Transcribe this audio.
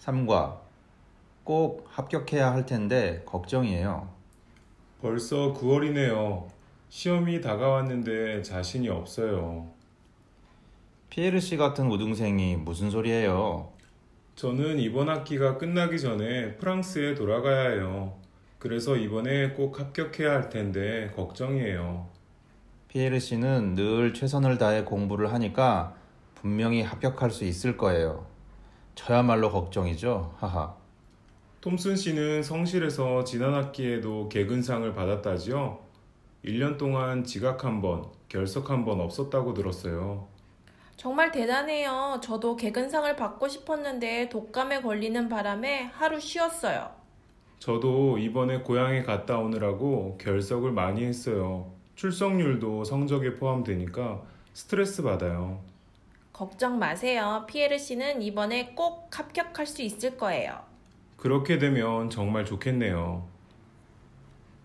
3과 꼭 합격해야 할 텐데 걱정이에요. 벌써 9월이네요. 시험이 다가왔는데 자신이 없어요. 피에르 씨 같은 우등생이 무슨 소리예요? 저는 이번 학기가 끝나기 전에 프랑스에 돌아가야 해요. 그래서 이번에 꼭 합격해야 할 텐데 걱정이에요. 피에르 씨는 늘 최선을 다해 공부를 하니까 분명히 합격할 수 있을 거예요. 저야말로 걱정이죠. 하하. 톰슨 씨는 성실해서 지난 학기에도 개근상을 받았다지요? 1년 동안 지각 한 번, 결석 한 번 없었다고 들었어요. 정말 대단해요. 저도 개근상을 받고 싶었는데 독감에 걸리는 바람에 하루 쉬었어요. 저도 이번에 고향에 갔다 오느라고 결석을 많이 했어요. 출석률도 성적에 포함되니까 스트레스 받아요. 걱정 마세요. 피에르 씨는 이번에 꼭 합격할 수 있을 거예요. 그렇게 되면 정말 좋겠네요.